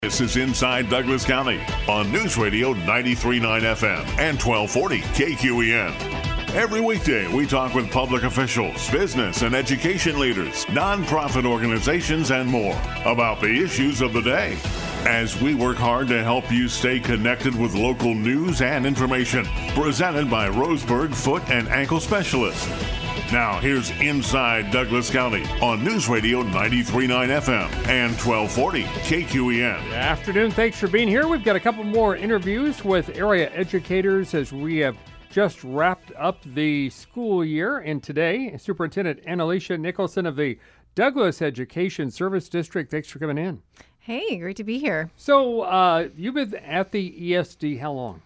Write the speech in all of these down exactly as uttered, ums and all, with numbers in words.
This is Inside Douglas County on News Radio ninety-three point nine F M and twelve forty K Q E N. Every weekday, we talk with public officials, business and education leaders, nonprofit organizations, and more about the issues of the day. As we work hard to help you stay connected with local news and information, presented by Roseburg Foot and Ankle Specialist. Now, here's Inside Douglas County on News Radio ninety-three point nine F M and twelve forty K Q E N. Good afternoon. Thanks for being here. We've got a couple more interviews with area educators as we have just wrapped up the school year. And today, Superintendent Annalicia Nicholson of the Douglas Education Service District. Thanks for coming in. Hey, great to be here. So uh, you've been at the E S D how long?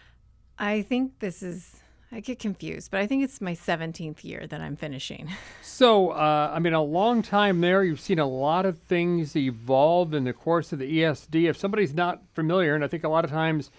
I think this is... I get confused, but I think it's my seventeenth year that I'm finishing. So, uh, I mean, a long time there. You've seen a lot of things evolve in the course of the E S D. If somebody's not familiar, and I think a lot of times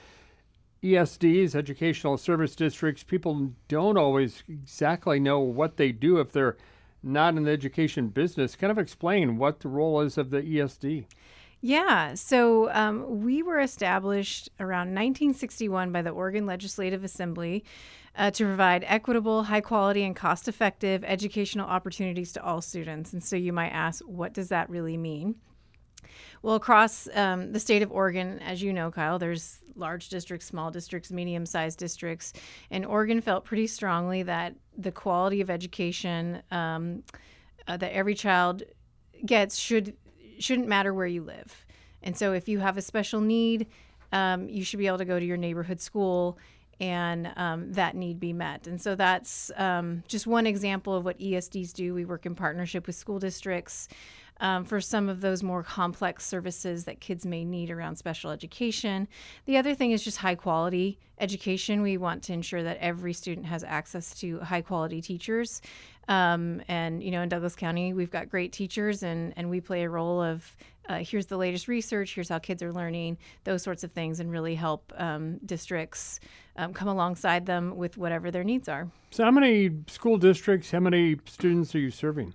E S Ds, educational service districts, people don't always exactly know what they do if they're not in the education business. Kind of explain what the role is of the E S D. Yeah, so um, we were established around nineteen sixty-one by the Oregon Legislative Assembly uh, to provide equitable, high quality, and cost effective educational opportunities to all students. And so you might ask, what does that really mean? Well, across um, the state of Oregon, as you know, Kyle, there's large districts, small districts, medium-sized districts, and Oregon felt pretty strongly that the quality of education um, uh, that every child gets should shouldn't matter where you live. And so if you have a special need, um, you should be able to go to your neighborhood school and um, that need be met. And so that's um, just one example of what E S Ds do. We work in partnership with school districts um, for some of those more complex services that kids may need around special education. The other thing is just high quality education. We want to ensure that every student has access to high quality teachers. Um, and, you know, in Douglas County, we've got great teachers, and, and we play a role of uh, here's the latest research, here's how kids are learning, those sorts of things, and really help um, districts um, come alongside them with whatever their needs are. So how many school districts, how many students are you serving?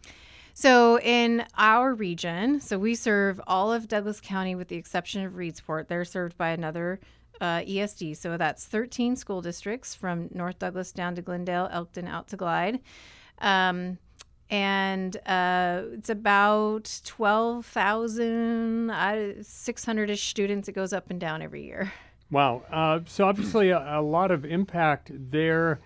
So in our region, so we serve all of Douglas County with the exception of Reedsport. They're served by another uh, E S D. So that's thirteen school districts from North Douglas down to Glendale, Elkton, out to Glide. Um, and uh, it's about twelve thousand six hundred-ish students. It goes up and down every year. Wow. Uh, so obviously a, a lot of impact there,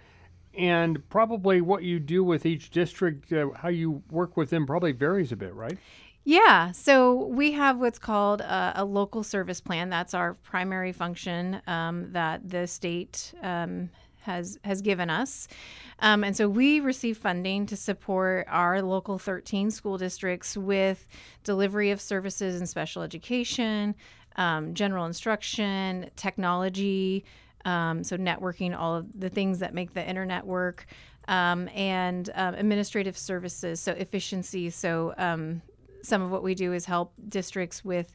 and probably what you do with each district, uh, how you work with them probably varies a bit, right? Yeah, so we have what's called a, a local service plan. That's our primary function um, that the state um, has has given us. Um, and so we receive funding to support our local thirteen school districts with delivery of services in special education, um, general instruction, technology, um, so networking, all of the things that make the internet work, um, and um, administrative services, so efficiency. So um, some of what we do is help districts with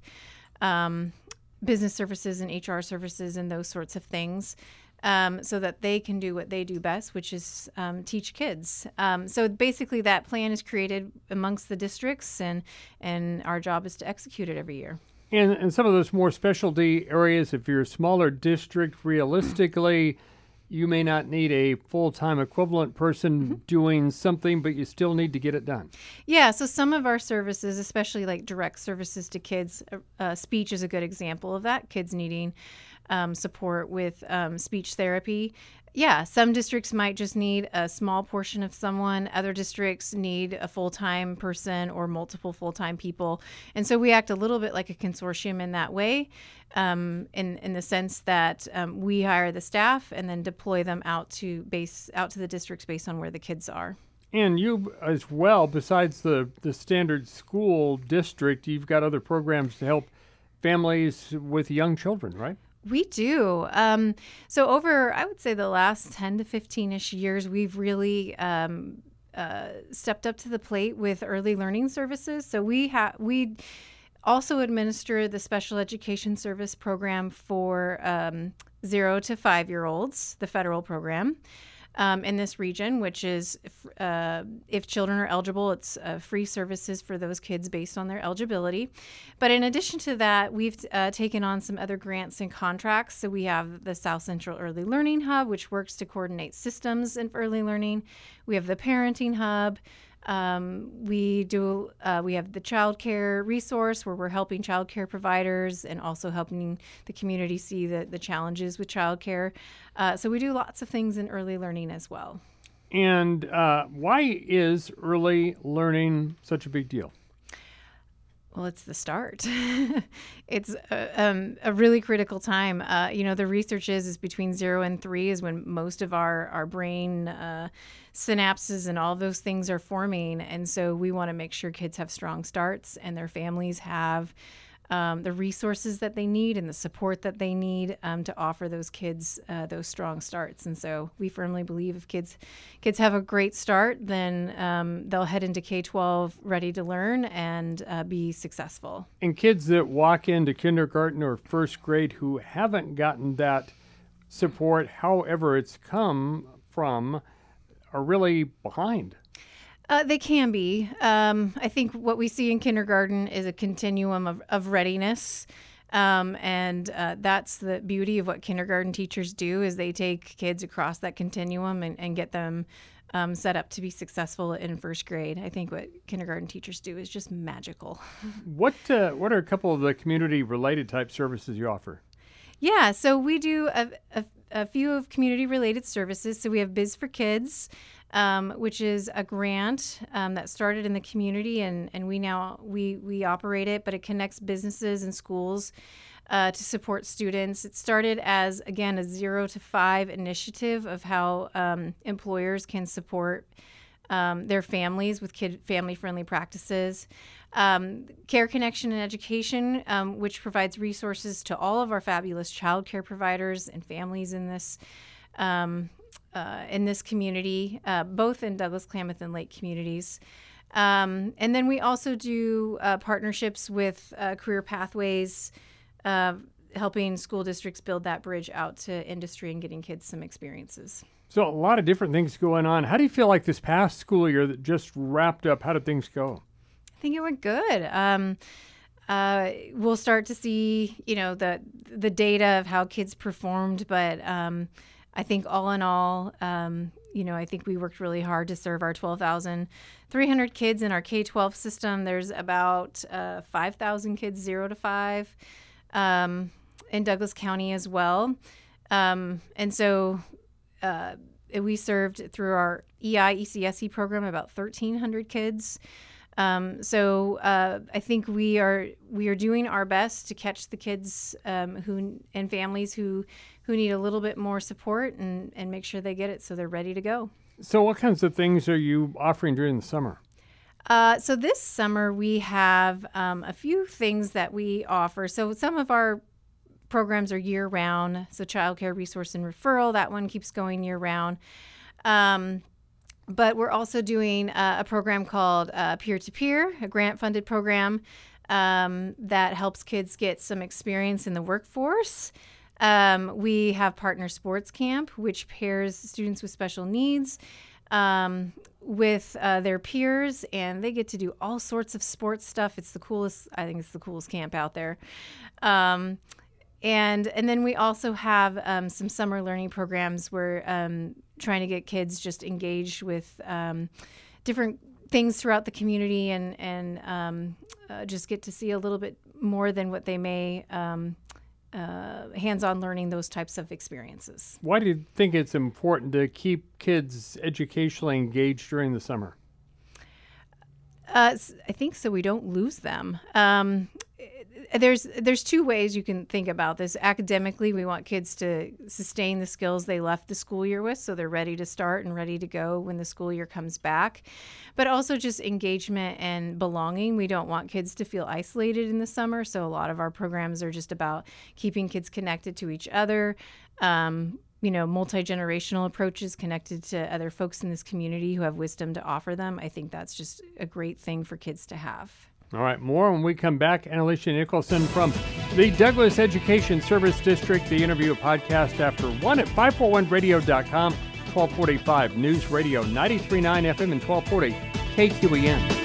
um, business services and H R services and those sorts of things. Um, so that they can do what they do best, which is um, teach kids. Um, so basically that plan is created amongst the districts, and and our job is to execute it every year. And, and some of those more specialty areas, if you're a smaller district, realistically, you may not need a full-time equivalent person mm-hmm. doing something, but you still need to get it done. Yeah, so some of our services, especially like direct services to kids, uh, speech is a good example of that, kids needing Um, support with um, speech therapy. Yeah, some districts might just need a small portion of someone. Other districts need a full-time person or multiple full-time people. And so we act a little bit like a consortium in that way, um, in, in the sense that um, we hire the staff and then deploy them out to base out to the districts based on where the kids are. And you as well, besides the, the standard school district, you've got other programs to help families with young children, right? We do. Um, so over, I would say, the last ten to fifteen-ish years, we've really um, uh, stepped up to the plate with early learning services. So we have we also administer the special education service program for um, zero to five-year-olds, the federal program. um, in this region, which is uh, if children are eligible, it's uh, free services for those kids based on their eligibility. But in addition to that, we've uh, taken on some other grants and contracts. So we have the South Central Early Learning Hub, which works to coordinate systems in early learning. We have the Parenting Hub. Um, we do. Uh, we have the child care resource where we're helping child care providers and also helping the community see the, the challenges with child care. Uh, so we do lots of things in early learning as well. And uh, why is early learning such a big deal? Well, it's the start. It's a, um, a really critical time. Uh, you know, the research is, is between zero and three is when most of our, our brain uh, synapses and all of those things are forming. And so we want to make sure kids have strong starts and their families have um, the resources that they need and the support that they need um, to offer those kids uh, those strong starts. And so we firmly believe if kids kids have a great start, then um, they'll head into K twelve ready to learn and uh, be successful. And kids that walk into kindergarten or first grade who haven't gotten that support, however it's come from, are really behind. Uh, they can be. Um, I think what we see in kindergarten is a continuum of, of readiness. Um, and uh, that's the beauty of what kindergarten teachers do is they take kids across that continuum and, and get them um, set up to be successful in first grade. I think what kindergarten teachers do is just magical. What, uh, what are a couple of the community-related type services you offer? Yeah, so we do a, a, a few of community-related services. So we have Biz for Kids, Um, which is a grant um, that started in the community, and, and we now we we operate it, but it connects businesses and schools uh, to support students. It started as, again, a zero to five initiative of how um, employers can support um, their families with kid family-friendly practices. Um, Care Connection and Education, um, which provides resources to all of our fabulous child care providers and families in this um Uh, in this community, uh, both in Douglas, Klamath, and Lake communities. Um, and then we also do uh, partnerships with uh, Career Pathways, uh, helping school districts build that bridge out to industry and getting kids some experiences. So a lot of different things going on. How do you feel like this past school year that just wrapped up, how did things go? I think it went good. Um, uh, we'll start to see, you know, the the data of how kids performed, but um, I think all in all, um, you know, I think we worked really hard to serve our twelve thousand three hundred kids in our K twelve system. There's about uh, five thousand kids, zero to five, um, in Douglas County as well. Um, and so uh, we served through our E I E C S E program about thirteen hundred kids. Um, so uh, I think we are we are doing our best to catch the kids um, who and families who who need a little bit more support and, and make sure they get it so they're ready to go. So what kinds of things are you offering during the summer? Uh, so this summer we have um, a few things that we offer. So some of our programs are year-round. So Child Care Resource and Referral, that one keeps going year-round. Um, But we're also doing uh, a program called uh, Peer-to-Peer, a grant-funded program um, that helps kids get some experience in the workforce. Um, we have Partner Sports Camp, which pairs students with special needs um, with uh, their peers, and they get to do all sorts of sports stuff. It's the coolest. I think it's the coolest camp out there. Um, and and then we also have um, some summer learning programs where um, trying to get kids just engaged with um, different things throughout the community and, and um, uh, just get to see a little bit more than what they may um, uh, hands-on learning, those types of experiences. Why do you think it's important to keep kids educationally engaged during the summer? Uh, I think so we don't lose them. Um, there's there's two ways you can think about this. Academically, we want kids to sustain the skills they left the school year with, so they're ready to start and ready to go when the school year comes back. But also just engagement and belonging. We don't want kids to feel isolated in the summer, so a lot of our programs are just about keeping kids connected to each other. Um, you know, multi-generational approaches connected to other folks in this community who have wisdom to offer them. I think that's just a great thing for kids to have. All right, more when we come back. Annalicia Nicholson from the Douglas Education Service District, the interview podcast after one at five forty-one radio dot com. twelve forty-five. News Radio ninety-three point nine F M and twelve forty K Q E N.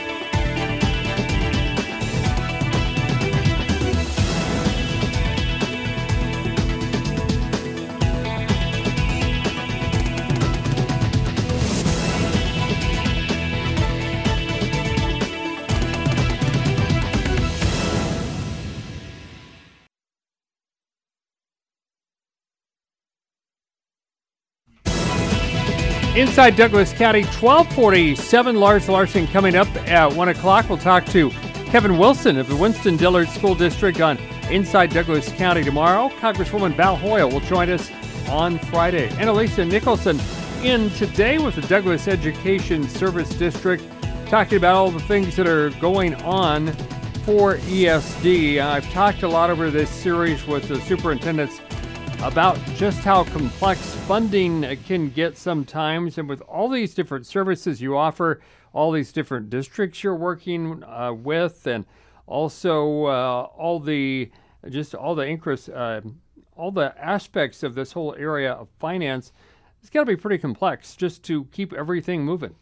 Inside Douglas County, twelve forty-seven. Lars Larson coming up at one o'clock. We'll talk to Kevin Wilson of the Winston-Dillard School District on Inside Douglas County tomorrow. Congresswoman Val Hoyle will join us on Friday. Annalisa Nicholson in today with the Douglas Education Service District, talking about all the things that are going on for E S D. I've talked a lot over this series with the superintendents about just how complex funding can get sometimes, and with all these different services you offer, all these different districts you're working uh, with, and also uh, all the just all the increase, uh, all the aspects of this whole area of finance, it's got to be pretty complex just to keep everything moving.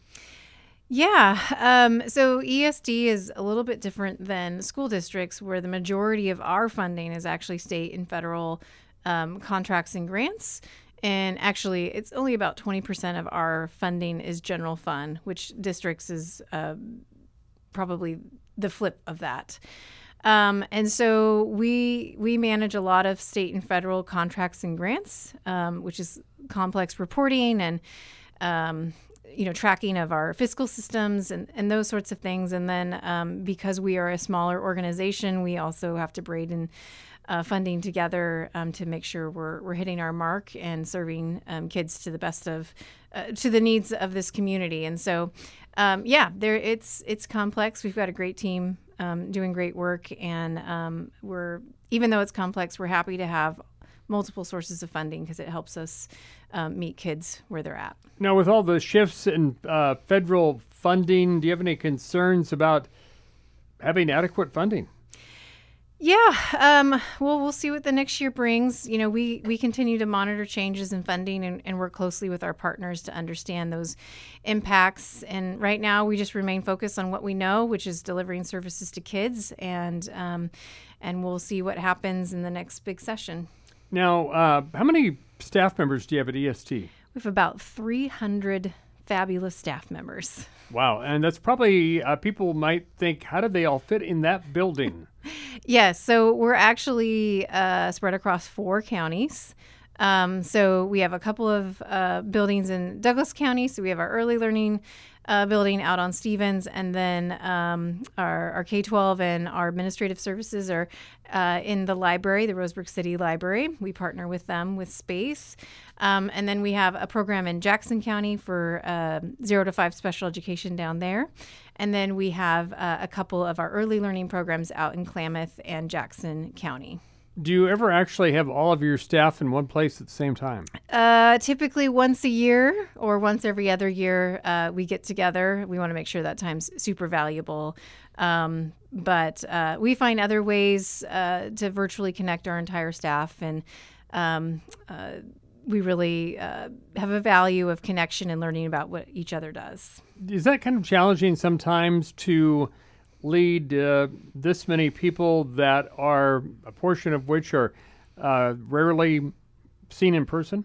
Yeah. Um, so E S D is a little bit different than school districts, where the majority of our funding is actually state and federal Um, contracts and grants. And actually, it's only about twenty percent of our funding is general fund, which districts is uh, probably the flip of that. Um, and so we we manage a lot of state and federal contracts and grants, um, which is complex reporting and um, you know tracking of our fiscal systems and, and those sorts of things. And then um, because we are a smaller organization, we also have to braid in Uh, funding together um, to make sure we're we're hitting our mark and serving um, kids to the best of uh, to the needs of this community. And so, um, yeah, there it's it's complex. We've got a great team um, doing great work, and um, we're even though it's complex, we're happy to have multiple sources of funding because it helps us um, meet kids where they're at. Now, with all the shifts in uh, federal funding, do you have any concerns about having adequate funding? Yeah, um, well, we'll see what the next year brings. You know, we, we continue to monitor changes in funding and, and work closely with our partners to understand those impacts. And right now, we just remain focused on what we know, which is delivering services to kids, and um, and we'll see what happens in the next big session. Now, uh, how many staff members do you have at E S T? We have about three hundred fabulous staff members. Wow, and that's probably, uh, people might think, how did they all fit in that building? Yes, so we're actually uh, spread across four counties. Um, so we have a couple of uh, buildings in Douglas County. So we have our early learning uh, building out on Stevens, and then um, our, our K twelve and our administrative services are uh, in the library, the Rosebrook City Library. We partner with them with space. Um, and then we have a program in Jackson County for uh, zero to five special education down there. And then we have uh, a couple of our early learning programs out in Klamath and Jackson County. Do you ever actually have all of your staff in one place at the same time? Uh, typically once a year or once every other year, uh, we get together. We want to make sure that time's super valuable. Um, but uh, we find other ways uh, to virtually connect our entire staff. And um, uh, we really uh, have a value of connection and learning about what each other does. Is that kind of challenging sometimes to lead uh, this many people that are, a portion of which are uh, rarely seen in person?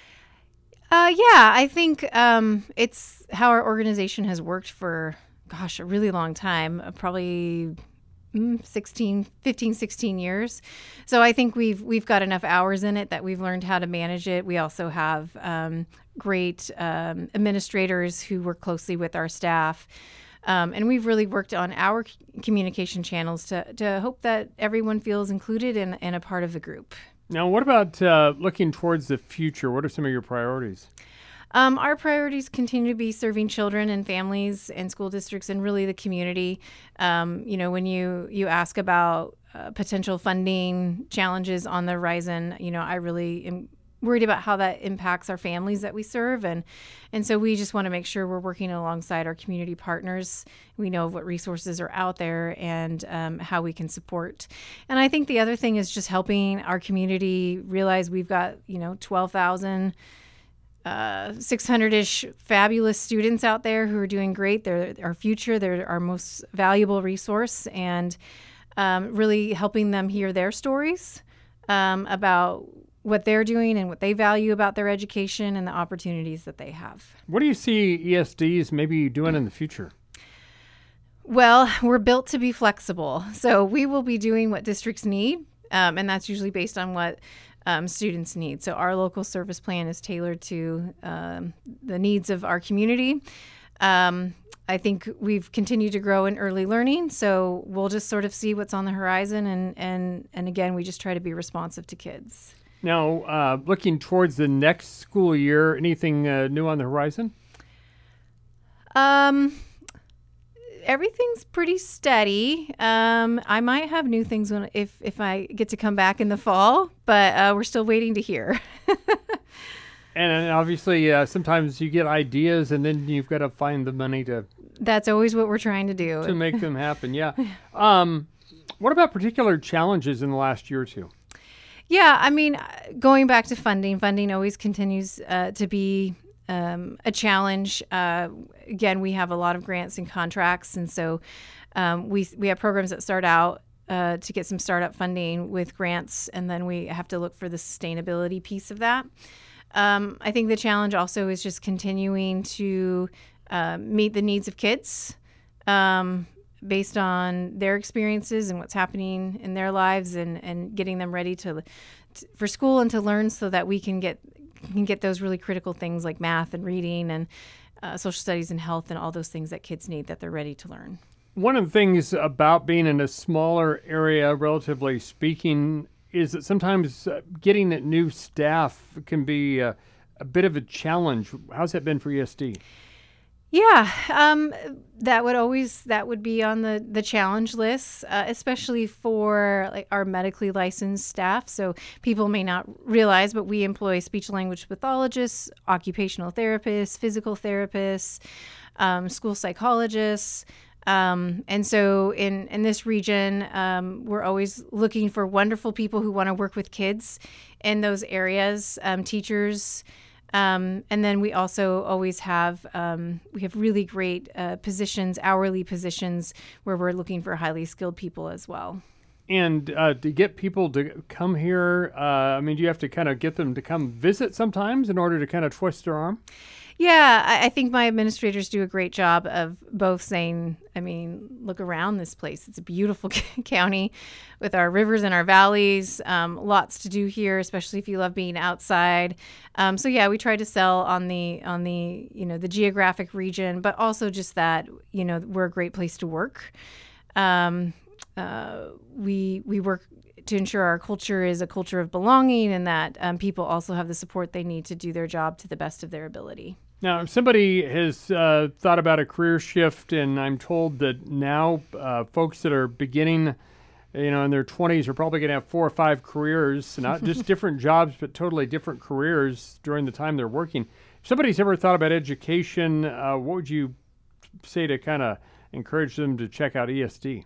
Uh, yeah, I think um, it's how our organization has worked for, gosh, a really long time, uh, probably mm, sixteen, fifteen, sixteen years. So I think we've we've got enough hours in it that we've learned how to manage it. We also have um, great um, administrators who work closely with our staff. Um, and we've really worked on our c- communication channels to, to hope that everyone feels included and, and a part of the group. Now, what about uh, looking towards the future? What are some of your priorities? Um, our priorities continue to be serving children and families and school districts and really the community. Um, you know, when you, you ask about uh, potential funding challenges on the horizon, you know, I really am worried about how that impacts our families that we serve. And and so we just want to make sure we're working alongside our community partners. We know what resources are out there and um, how we can support. And I think the other thing is just helping our community realize we've got, you know, twelve thousand uh, six hundred-ish fabulous students out there who are doing great. They're our future. They're our most valuable resource, and um, really helping them hear their stories um, about what they're doing and what they value about their education and the opportunities that they have. What do you see E S Ds maybe doing in the future? Well, we're built to be flexible. So we will be doing what districts need, um, and that's usually based on what um, students need. So our local service plan is tailored to um, the needs of our community. Um, I think we've continued to grow in early learning, so we'll just sort of see what's on the horizon, and, and, and again, we just try to be responsive to kids. Now, uh, looking towards the next school year, anything uh, new on the horizon? Um... Everything's pretty steady. Um, I might have new things when if if I get to come back in the fall, but uh, we're still waiting to hear. And obviously, uh, sometimes you get ideas, and then you've got to find the money to. That's always what we're trying to do. To make them happen, yeah. Um, what about particular challenges in the last year or two? Yeah, I mean, going back to funding, funding always continues uh, to be Um, a challenge. Uh, again, we have a lot of grants and contracts, and so um, we we have programs that start out uh, to get some startup funding with grants, and then we have to look for the sustainability piece of that. Um, I think the challenge also is just continuing to uh, meet the needs of kids um, based on their experiences and what's happening in their lives, and, and getting them ready to, to for school and to learn, so that we can get can get those really critical things like math and reading and uh, social studies and health and all those things that kids need that they're ready to learn. One of the things about being in a smaller area, relatively speaking, is that sometimes uh, getting new staff can be uh, a bit of a challenge. How's that been for E S D? Yeah, um, that would always that would be on the, the challenge list, uh, especially for like our medically licensed staff. So people may not realize, but we employ speech language pathologists, occupational therapists, physical therapists, um, school psychologists. Um, and so in, in this region, um, we're always looking for wonderful people who want to work with kids in those areas, um, teachers. Um, and then we also always have um, we have really great uh, positions, hourly positions, where we're looking for highly skilled people as well. And uh, to get people to come here, uh, I mean, do you have to kind of get them to come visit sometimes in order to kind of twist their arm? Yeah, I, I think my administrators do a great job of both saying, I mean, look around this place. It's a beautiful county with our rivers and our valleys. Um, lots to do here, especially if you love being outside. Um, so yeah, we try to sell on the on the you know the geographic region, but also just that you know we're a great place to work. Um, uh, we we work to ensure our culture is a culture of belonging, and that um, people also have the support they need to do their job to the best of their ability. Now, if somebody has uh, thought about a career shift, and I'm told that now uh, folks that are beginning, you know, in their twenties are probably going to have four or five careers, not just different jobs, but totally different careers during the time they're working. If somebody's ever thought about education, uh, what would you say to kind of encourage them to check out E S D?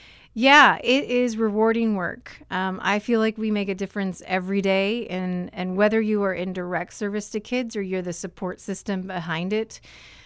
Yeah, it is rewarding work. Um, I feel like we make a difference every day, and, and whether you are in direct service to kids or you're the support system behind it,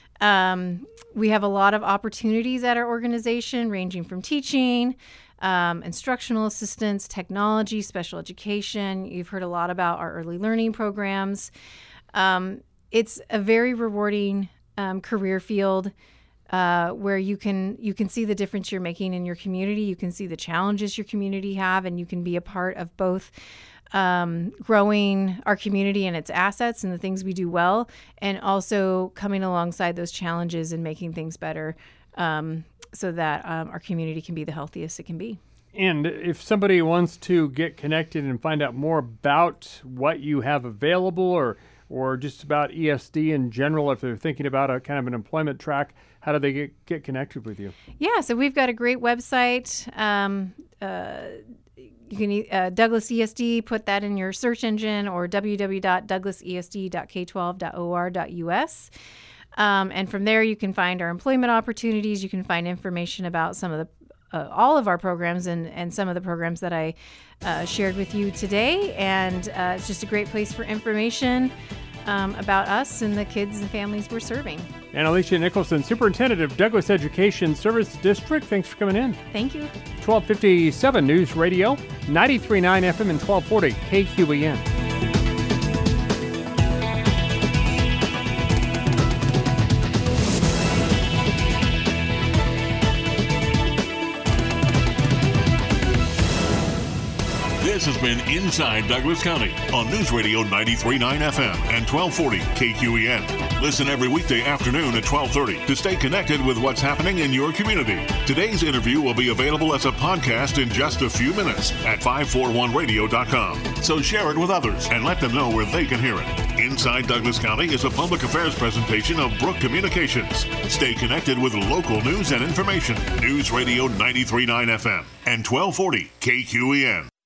um, we have a lot of opportunities at our organization, ranging from teaching, um, instructional assistance, technology, special education. You've heard a lot about our early learning programs. Um, it's a very rewarding um, career field. Uh, where you can you can see the difference you're making in your community. You can see the challenges your community have, and you can be a part of both um, growing our community and its assets and the things we do well, and also coming alongside those challenges and making things better um, so that um, our community can be the healthiest it can be. And if somebody wants to get connected and find out more about what you have available, or or just about E S D in general, if they're thinking about a kind of an employment track, how do they get, get connected with you? Yeah, so we've got a great website. Um, uh, you can uh, Douglas E S D, put that in your search engine, or w w w dot douglas e s d dot k twelve dot o r dot u s. Um, and from there, you can find our employment opportunities. You can find information about some of the Uh, all of our programs and, and some of the programs that I uh, shared with you today. And uh, it's just a great place for information. um, about us and the kids and families we're serving. And Alicia Nicholson, Superintendent of Douglas Education Service District, thanks for coming in. Thank you. twelve fifty-seven News Radio, ninety-three point nine F M and twelve forty K Q E N. This has been Inside Douglas County on News Radio ninety-three point nine F M and twelve forty K Q E N. Listen every weekday afternoon at twelve thirty to stay connected with what's happening in your community. Today's interview will be available as a podcast in just a few minutes at five forty-one radio dot com. So share it with others and let them know where they can hear it. Inside Douglas County is a public affairs presentation of Brook Communications. Stay connected with local news and information. News Radio ninety-three point nine F M and twelve forty K Q E N.